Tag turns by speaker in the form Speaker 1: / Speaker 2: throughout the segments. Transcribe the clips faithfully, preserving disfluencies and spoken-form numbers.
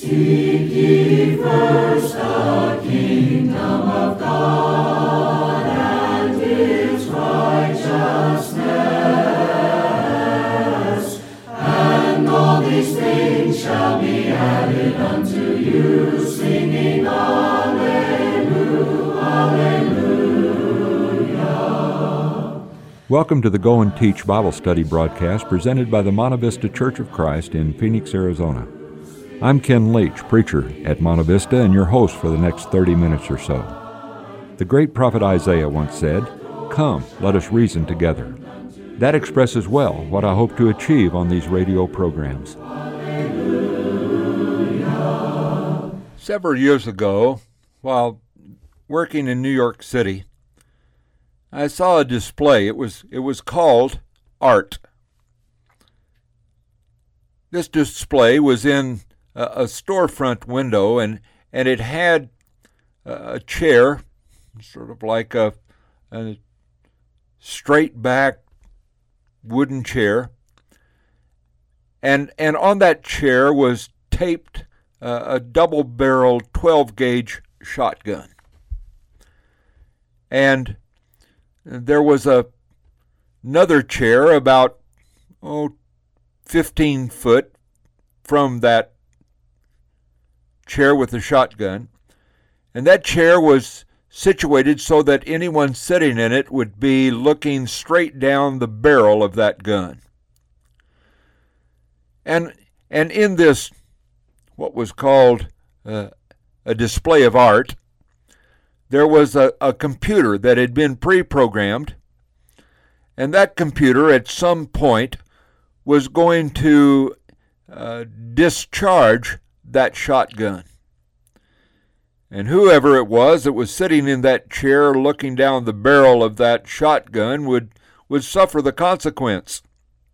Speaker 1: Seek ye first the kingdom of God and His righteousness, and all these things shall be added unto you, singing Alleluia, Alleluia.
Speaker 2: Welcome to the Go and Teach Bible Study broadcast presented by the Monte Vista Church of Christ in Phoenix, Arizona. I'm Ken Leach, preacher at Monte Vista, and your host for the next thirty minutes or so. The great prophet Isaiah once said, "Come, let us reason together." That expresses well what I hope to achieve on these radio programs. Several years ago, while working in New York City, I saw a display. It was it was called Art. This display was in a, a storefront window, and, and it had a chair, sort of like a, a straight-back wooden chair, and and on that chair was taped uh, a double-barreled twelve-gauge shotgun. And there was a another chair about oh, fifteen foot from that chair with the shotgun, and that chair was situated so that anyone sitting in it would be looking straight down the barrel of that gun. And and in this, what was called uh, a display of art, there was a, a computer that had been pre-programmed, and that computer at some point was going to uh, discharge that shotgun. And whoever it was that was sitting in that chair looking down the barrel of that shotgun would, would suffer the consequence.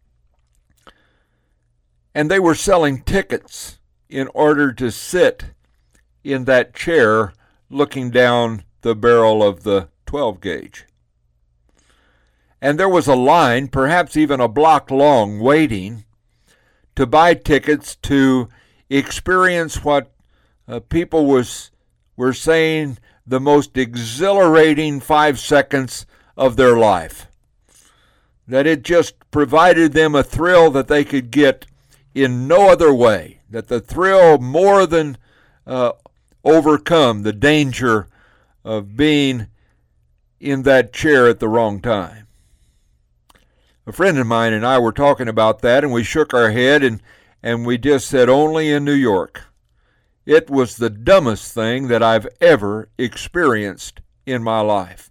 Speaker 2: And they were selling tickets in order to sit in that chair looking down the barrel of the twelve gauge. And there was a line, perhaps even a block long, waiting to buy tickets to experience what uh, people was were saying the most exhilarating five seconds of their life. That it just provided them a thrill that they could get in no other way. That the thrill more than uh, overcome the danger of being in that chair at the wrong time. A friend of mine and I were talking about that, and we shook our head, and, and we just said, only in New York. It was the dumbest thing that I've ever experienced in my life.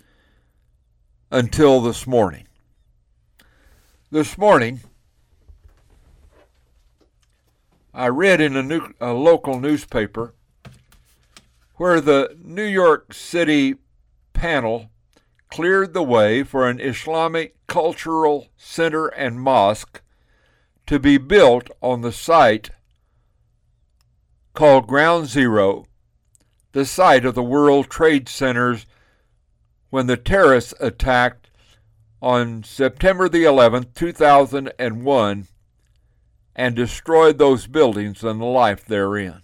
Speaker 2: Until this morning. This morning, I read in a, new, a local newspaper where the New York City panel cleared the way for an Islamic cultural center and mosque to be built on the site called Ground Zero, the site of the World Trade Centers when the terrorists attacked on September the eleventh, two thousand one, and destroyed those buildings and the life therein.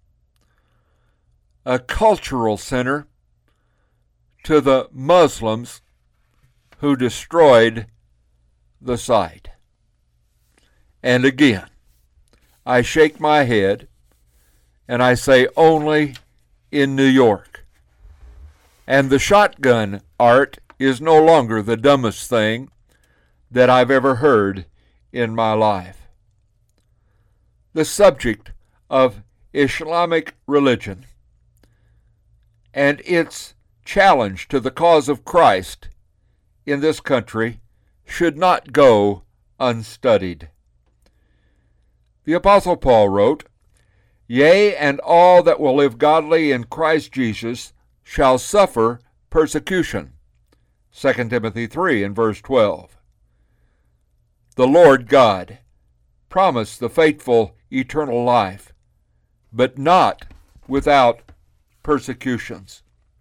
Speaker 2: A cultural center to the Muslims who destroyed the site. And again, I shake my head and I say only in New York. And the shotgun art is no longer the dumbest thing that I've ever heard in my life. The subject of Islamic religion and its challenge to the cause of Christ in this country should not go unstudied. The Apostle Paul wrote, "Yea, and all that will live godly in Christ Jesus shall suffer persecution." Second Timothy three and verse twelve. The Lord God promised the faithful eternal life, but not without persecutions.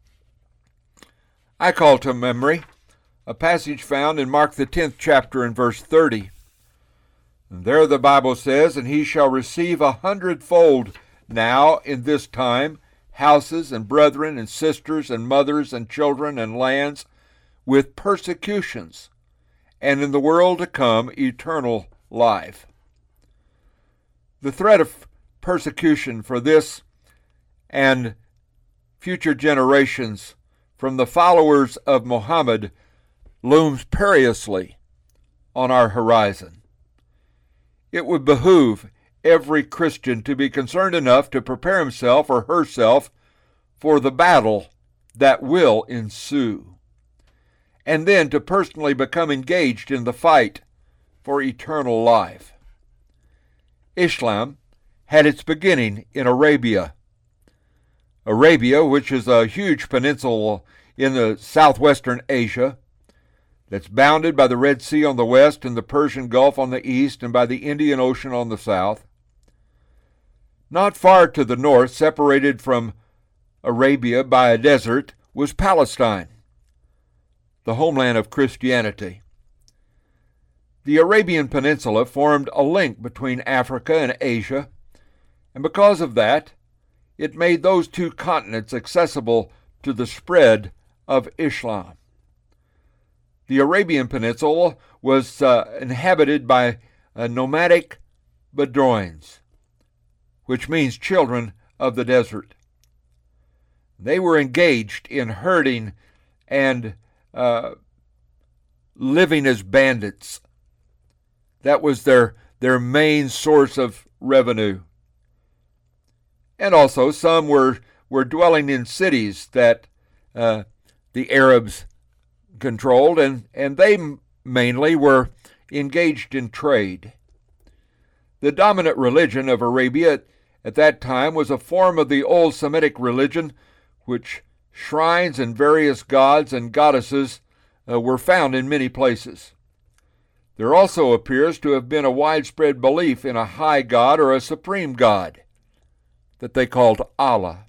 Speaker 2: I call to memory a passage found in Mark the tenth chapter and verse thirty. And there the Bible says, "And he shall receive a hundredfold now in this time houses and brethren and sisters and mothers and children and lands with persecutions, and in the world to come eternal life. The threat of persecution for this and future generations from the followers of Muhammad looms perilously on our horizon. It would behoove every Christian to be concerned enough to prepare himself or herself for the battle that will ensue, and then to personally become engaged in the fight for eternal life. Islam had its beginning in Arabia. Arabia, which is a huge peninsula in the southwestern Asia, that's bounded by the Red Sea on the west and the Persian Gulf on the east and by the Indian Ocean on the south. Not far to the north, separated from Arabia by a desert, was Palestine, the homeland of Christianity. The Arabian Peninsula formed a link between Africa and Asia, and because of that, it made those two continents accessible to the spread of Islam. The Arabian Peninsula was uh, inhabited by uh, nomadic Bedouins, which means children of the desert. They were engaged in herding and uh, living as bandits. That was their, their main source of revenue. And also some were, were dwelling in cities that uh, the Arabs controlled, and, and they mainly were engaged in trade. The dominant religion of Arabia at that time was a form of the old Semitic religion, which shrines and various gods and goddesses uh, were found in many places. There also appears to have been a widespread belief in a high god or a supreme god that they called Allah.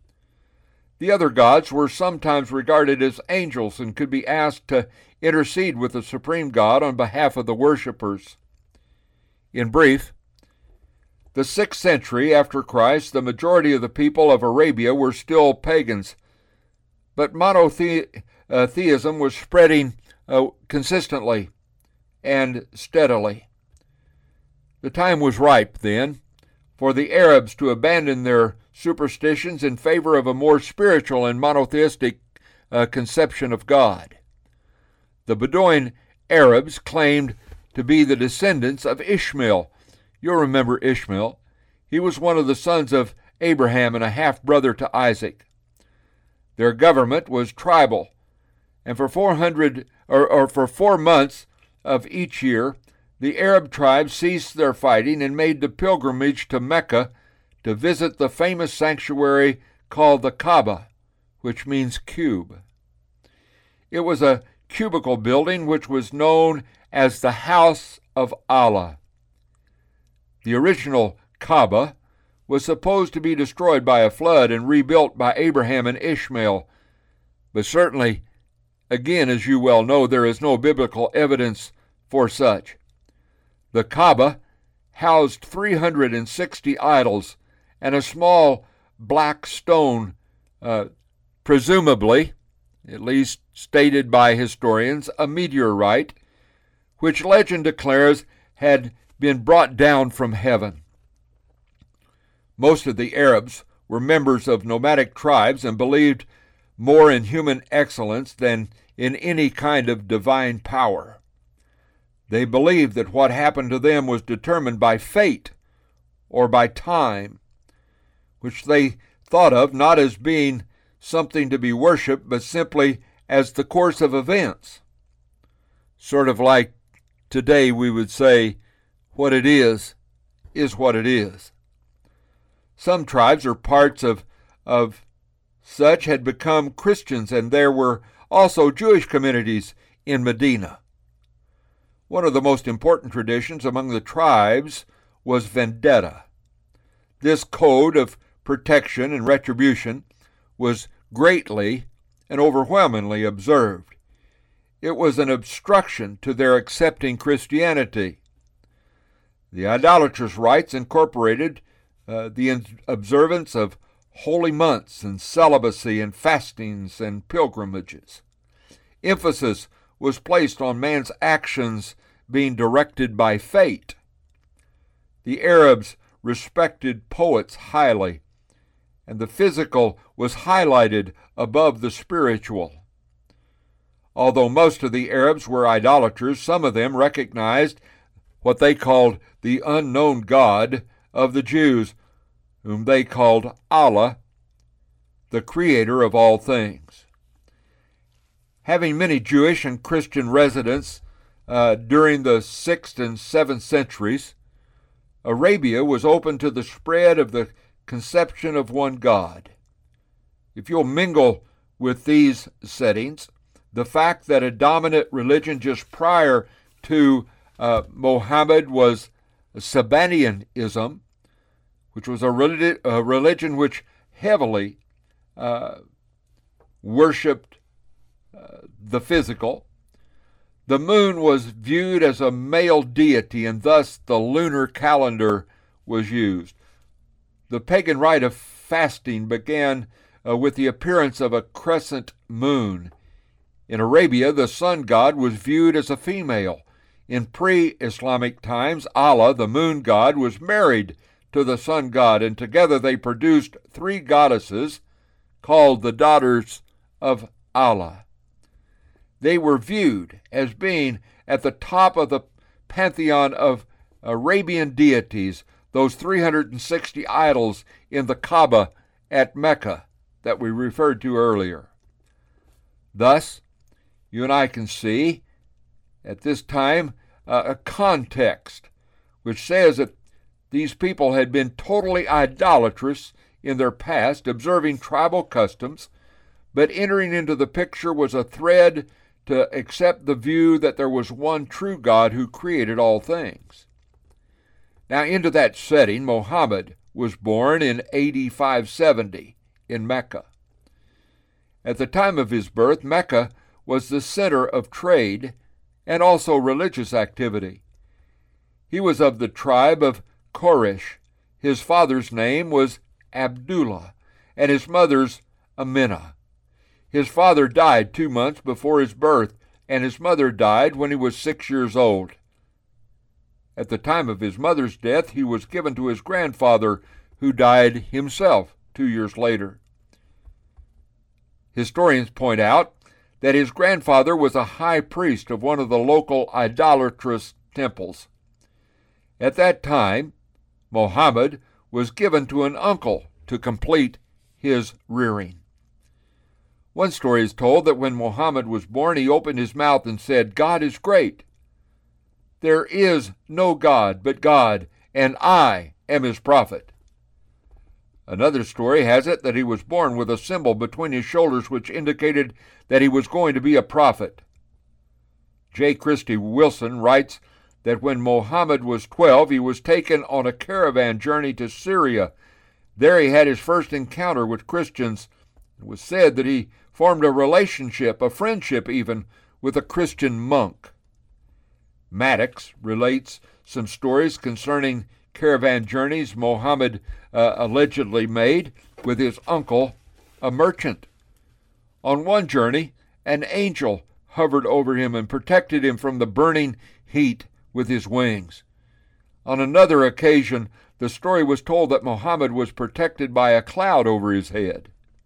Speaker 2: The other gods were sometimes regarded as angels and could be asked to intercede with the supreme god on behalf of the worshippers. In brief, the sixth century after Christ, the majority of the people of Arabia were still pagans, but monotheism was spreading uh, consistently and steadily. The time was ripe, then, for the Arabs to abandon their superstitions in favor of a more spiritual and monotheistic uh, conception of God. The Bedouin Arabs claimed to be the descendants of Ishmael. You'll remember Ishmael. He was one of the sons of Abraham and a half-brother to Isaac. Their government was tribal, and for four hundred or, or for four months of each year, the Arab tribes ceased their fighting and made the pilgrimage to Mecca to visit the famous sanctuary called the Kaaba, which means cube. It was a cubical building which was known as the House of Allah. The original Kaaba was supposed to be destroyed by a flood and rebuilt by Abraham and Ishmael, but certainly, again, as you well know, there is no biblical evidence for such. The Kaaba housed three hundred sixty idols and a small black stone, uh, presumably, at least stated by historians, a meteorite, which legend declares had been brought down from heaven. Most of the Arabs were members of nomadic tribes and believed more in human excellence than in any kind of divine power. They believed that what happened to them was determined by fate or by time, which they thought of not as being something to be worshipped, but simply as the course of events. Sort of like today we would say, what it is, is what it is. Some tribes or parts of, of such had become Christians, and there were also Jewish communities in Medina. One of the most important traditions among the tribes was vendetta. This code of protection and retribution was greatly and overwhelmingly observed. It was an obstruction to their accepting Christianity. The idolatrous rites incorporated uh, the observance of holy months and celibacy and fastings and pilgrimages. Emphasis was placed on man's actions being directed by fate. The Arabs respected poets highly, and the physical was highlighted above the spiritual. Although most of the Arabs were idolaters, some of them recognized what they called the unknown God of the Jews, whom they called Allah, the creator of all things. Having many Jewish and Christian residents uh, during the sixth and seventh centuries, Arabia was open to the spread of the conception of one God. If you'll mingle with these settings, the fact that a dominant religion just prior to uh, Mohammed was Sabbanianism, which was a, relig- a religion which heavily uh, worshipped uh, the physical. The moon was viewed as a male deity, and thus the lunar calendar was used. The pagan rite of fasting began uh, with the appearance of a crescent moon. In Arabia, the sun god was viewed as a female. In pre-Islamic times, Allah, the moon god, was married to the sun god, and together they produced three goddesses called the daughters of Allah. They were viewed as being at the top of the pantheon of Arabian deities, those three hundred sixty idols in the Kaaba at Mecca that we referred to earlier. Thus, you and I can see at this time uh, a context which says that these people had been totally idolatrous in their past, observing tribal customs, but entering into the picture was a thread to accept the view that there was one true God who created all things. Now, into that setting, Muhammad was born in A D five seventy in Mecca. At the time of his birth, Mecca was the center of trade and also religious activity. He was of the tribe of Quraysh. His father's name was Abdullah, and his mother's Aminah. His father died two months before his birth, and his mother died when he was six years old. At the time of his mother's death, he was given to his grandfather, who died himself two years later. Historians point out that his grandfather was a high priest of one of the local idolatrous temples. At that time, Muhammad was given to an uncle to complete his rearing. One story is told that when Muhammad was born, he opened his mouth and said, "God is great. There is no God but God, and I am his prophet." Another story has it that he was born with a symbol between his shoulders which indicated that he was going to be a prophet. J. Christy Wilson writes that when Muhammad was twelve, he was taken on a caravan journey to Syria. There he had his first encounter with Christians. It was said that he formed a relationship, a friendship even, with a Christian monk. Maddox relates some stories concerning caravan journeys Muhammad uh, allegedly made with his uncle, a merchant. On one journey, an angel hovered over him and protected him from the burning heat with his wings. On another occasion, the story was told that Muhammad was protected by a cloud over his head.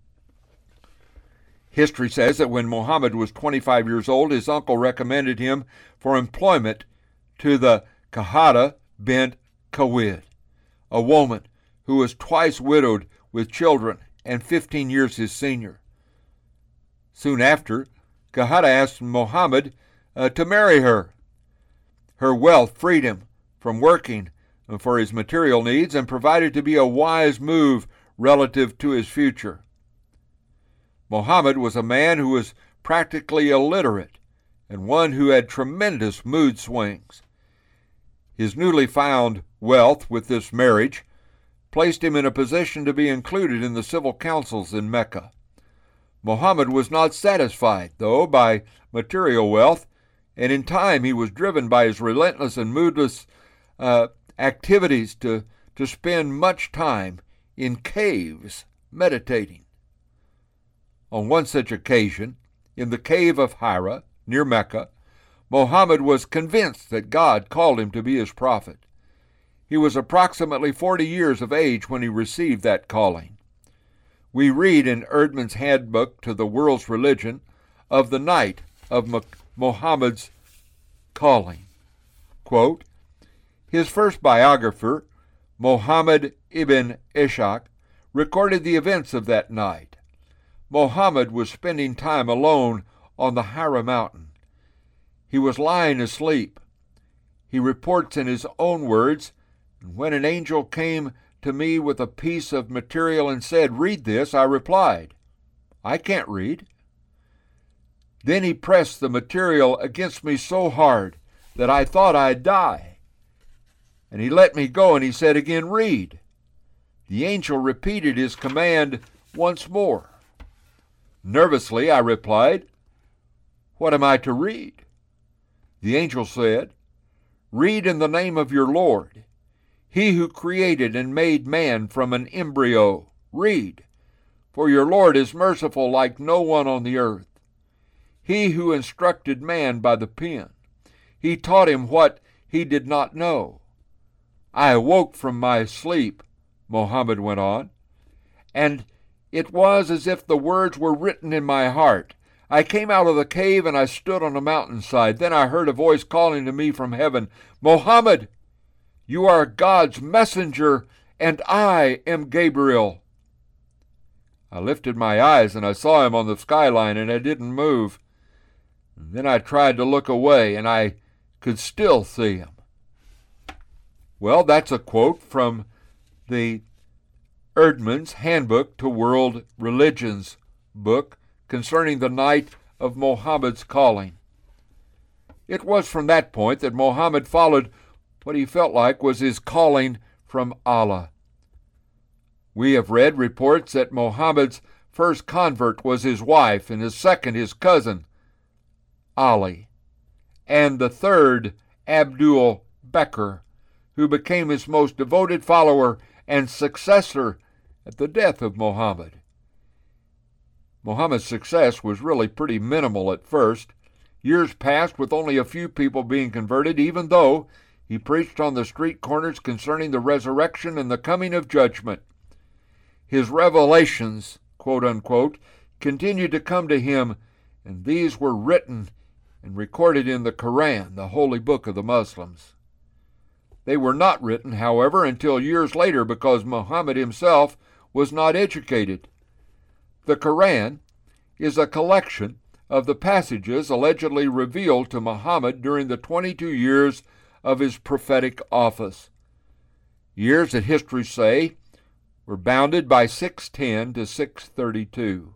Speaker 2: History says that when Muhammad was twenty-five years old, his uncle recommended him for employment to the Kahada bint Kawid, a woman who was twice widowed with children and fifteen years his senior. Soon after, Kahada asked Muhammad uh, to marry her. Her wealth freed him from working for his material needs and provided to be a wise move relative to his future. Muhammad was a man who was practically illiterate and one who had tremendous mood swings. His newly found wealth with this marriage placed him in a position to be included in the civil councils in Mecca. Muhammad was not satisfied, though, by material wealth, and in time he was driven by his relentless and moodless uh, activities to, to spend much time in caves meditating. On one such occasion, in the cave of Hira, near Mecca, Muhammad was convinced that God called him to be his prophet. He was approximately forty years of age when he received that calling. We read in Erdman's Handbook to the World's Religion of the night of Muhammad's calling. Quote, his first biographer, Muhammad ibn Ishaq, recorded the events of that night. Muhammad was spending time alone on the Hira mountain. He was lying asleep. He reports in his own words, when an angel came to me with a piece of material and said, read this, I replied, I can't read. Then he pressed the material against me so hard that I thought I'd die. And he let me go, and he said again, read. The angel repeated his command once more. Nervously, I replied, what am I to read? The angel said, read in the name of your Lord, he who created and made man from an embryo. Read, for your Lord is merciful like no one on the earth. He who instructed man by the pen, he taught him what he did not know. I awoke from my sleep, Muhammad went on, and it was as if the words were written in my heart. I came out of the cave and I stood on a mountainside. Then I heard a voice calling to me from heaven, Muhammad, you are God's messenger, and I am Gabriel. I lifted my eyes and I saw him on the skyline, and I didn't move. And then I tried to look away, and I could still see him. Well, that's a quote from the Erdman's Handbook to World Religions book concerning the night of Muhammad's calling. It was from that point that Muhammad followed what he felt like was his calling from Allah. We have read reports that Muhammad's first convert was his wife, and his second his cousin, Ali, and the third, Abdul Bakr, who became his most devoted follower and successor at the death of Muhammad. Muhammad's success was really pretty minimal at first. Years passed with only a few people being converted, even though he preached on the street corners concerning the resurrection and the coming of judgment. His revelations, quote unquote, continued to come to him, and these were written and recorded in the Quran, the holy book of the Muslims. They were not written, however, until years later because Muhammad himself was not educated. The Quran is a collection of the passages allegedly revealed to Muhammad during the twenty-two years of his prophetic office. Years that history say were bounded by six ten to six thirty-two.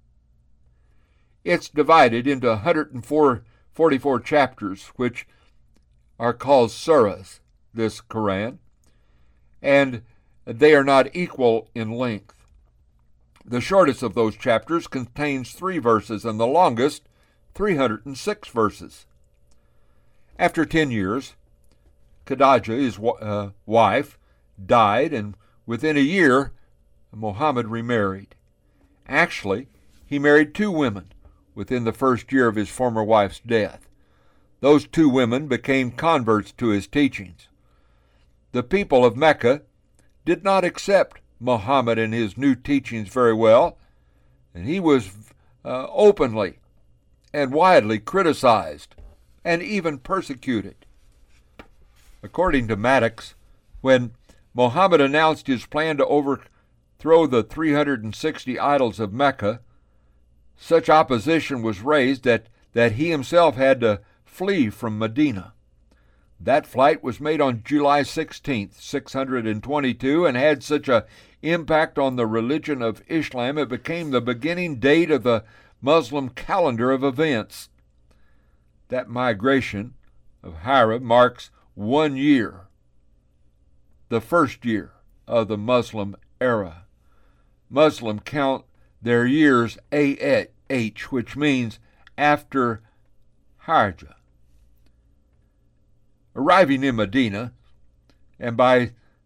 Speaker 2: It's divided into one hundred forty-four chapters, which are called surahs, this Quran, and they are not equal in length. The shortest of those chapters contains three verses, and the longest, three hundred six verses. After ten years, Khadijah, his uh, wife, died, and within a year, Muhammad remarried. Actually, he married two women within the first year of his former wife's death. Those two women became converts to his teachings. The people of Mecca did not accept Muhammad and his new teachings very well, and he was uh, openly and widely criticized and even persecuted. According to Maddox, when Muhammad announced his plan to overthrow the three hundred sixty idols of Mecca, such opposition was raised that, that he himself had to flee from Medina. That flight was made on July sixteenth, six hundred twenty-two, and had such an impact on the religion of Islam it became the beginning date of the Muslim calendar of events. That migration of Hira marks one year, the first year of the Muslim era. Muslims count their years A H, which means after Hajj. Arriving in Medina, and by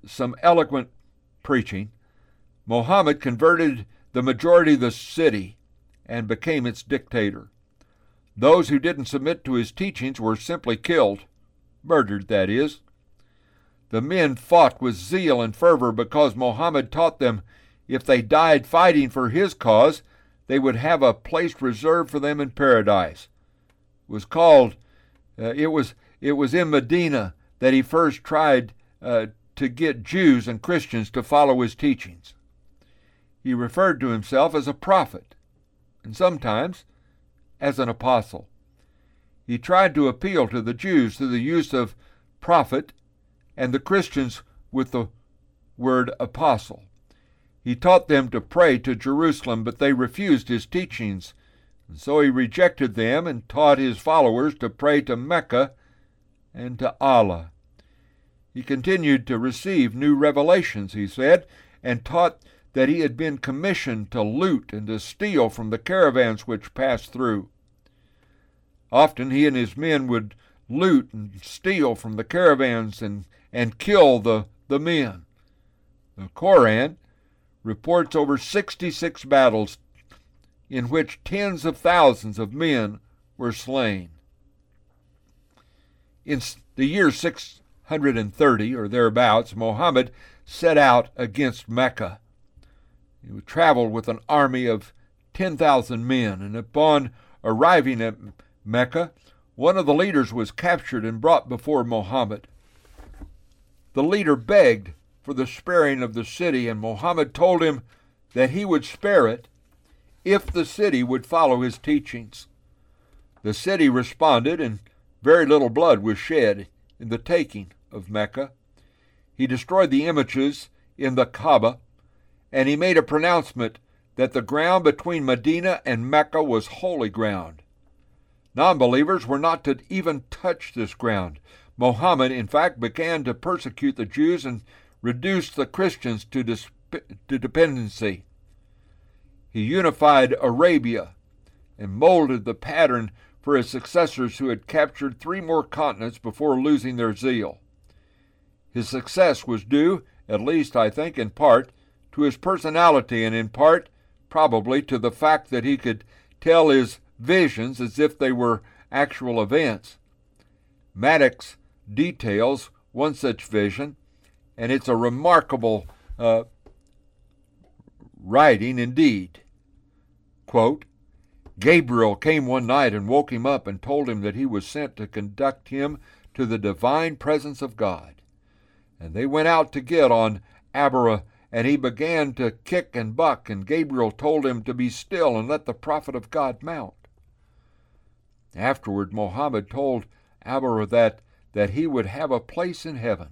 Speaker 2: some eloquent preaching, Muhammad converted the majority of the city and became its dictator. Those who didn't submit to his teachings were simply killed, murdered, that is. The men fought with zeal and fervor because Muhammad taught them if they died fighting for his cause, they would have a place reserved for them in paradise. It was called, uh, it was it was in Medina that he first tried uh, to get Jews and Christians to follow his teachings. He referred to himself as a prophet, and sometimes as an apostle. He tried to appeal to the Jews through the use of prophet and the Christians with the word apostle. He taught them to pray to Jerusalem, but they refused his teachings, and so he rejected them and taught his followers to pray to Mecca and to Allah. He continued to receive new revelations, he said, and taught that he had been commissioned to loot and to steal from the caravans which passed through. Often he and his men would loot and steal from the caravans and, and kill the, the men. The Quran reports over sixty-six battles in which tens of thousands of men were slain. In the year six hundred thirty or thereabouts, Muhammad set out against Mecca. He traveled with an army of ten thousand men, and upon arriving at Mecca, one of the leaders was captured and brought before Muhammad. The leader begged for the sparing of the city, and Muhammad told him that he would spare it if the city would follow his teachings. The city responded, and very little blood was shed in the taking of Mecca. He destroyed the images in the Kaaba, and he made a pronouncement that the ground between Medina and Mecca was holy ground. Non-believers were not to even touch this ground. Muhammad, in fact, began to persecute the Jews and reduce the Christians to, dis- to dependency. He unified Arabia and molded the pattern for his successors who had captured three more continents before losing their zeal. His success was due, at least I think in part, to his personality, and in part, probably, to the fact that he could tell his visions as if they were actual events. Maddox details one such vision, and it's a remarkable uh, writing indeed. Quote, Gabriel came one night and woke him up and told him that he was sent to conduct him to the divine presence of God. And they went out to get on Abra, and he began to kick and buck, and Gabriel told him to be still and let the prophet of God mount. Afterward, Muhammad told Abra that, that he would have a place in heaven.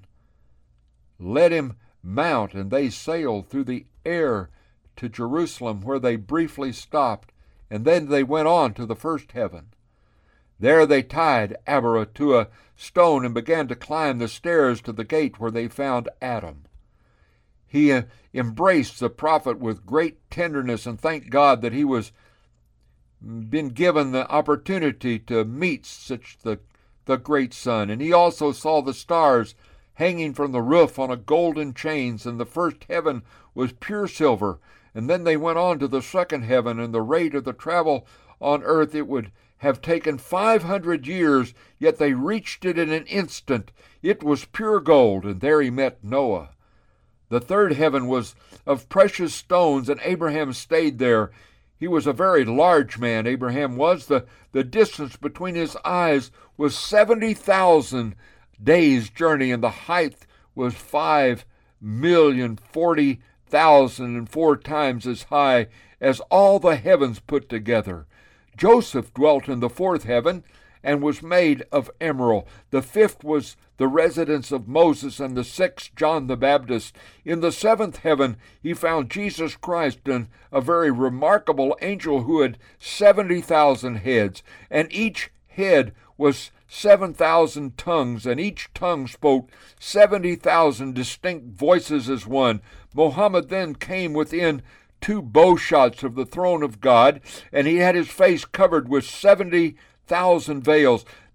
Speaker 2: Let him mount, and they sailed through the air to Jerusalem, where they briefly stopped, and then they went on to the first heaven. There they tied Abra to a stone and began to climb the stairs to the gate where they found Adam. He uh, embraced the prophet with great tenderness and thanked God that he was been given the opportunity to meet such the, the great son. And he also saw the stars hanging from the roof on a golden chains, and the first heaven was pure silver. And then they went on to the second heaven, and the rate of the travel on earth, it would have taken five hundred years, yet they reached it in an instant. It was pure gold, and there he met Noah. The third heaven was of precious stones, and Abraham stayed there. He was a very large man, Abraham was. The, the distance between his eyes was seventy thousand days' journey, and the height was five million forty thousand and four times as high as all the heavens put together. Joseph dwelt in the fourth heaven and was made of emerald. The fifth was the residence of Moses, and the sixth John the Baptist. In the seventh heaven he found Jesus Christ, and a very remarkable angel who had seventy thousand heads, and each head was seven thousand tongues, and each tongue spoke seventy thousand distinct voices as one. Muhammad then came within two bow shots of the throne of God, and he had his face covered with seventy thousand veils.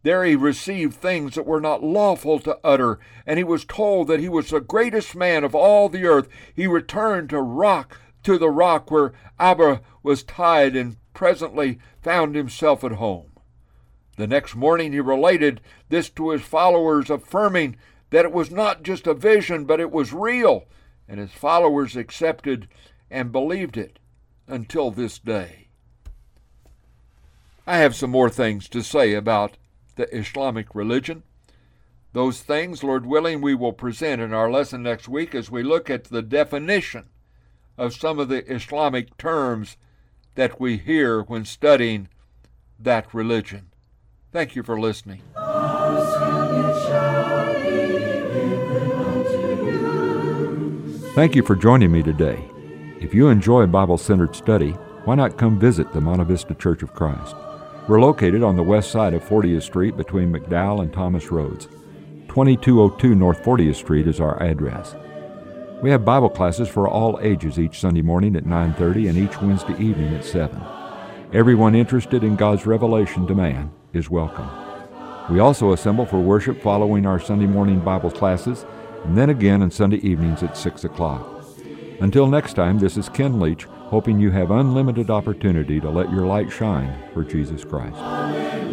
Speaker 2: There he received things that were not lawful to utter, and he was told that he was the greatest man of all the earth. He returned to rock, to the rock where Abba was tied, and presently found himself at home. The next morning he related this to his followers, affirming that it was not just a vision, but it was real, and his followers accepted and believed it until this day. I have some more things to say about the Islamic religion. Those things, Lord willing, we will present in our lesson next week as we look at the definition of some of the Islamic terms that we hear when studying that religion. Thank you for listening.
Speaker 3: Thank you for joining me today. If you enjoy Bible-centered study, why not come visit the Monte Vista Church of Christ? We're located on the west side of fortieth Street between McDowell and Thomas Roads. twenty-two oh two North fortieth Street is our address. We have Bible classes for all ages each Sunday morning at nine thirty and each Wednesday evening at seven. Everyone interested in God's revelation to man is welcome. We also assemble for worship following our Sunday morning Bible classes, and then again on Sunday evenings at six o'clock. Until next time, this is Ken Leach, hoping you have unlimited opportunity to let your light shine for Jesus Christ.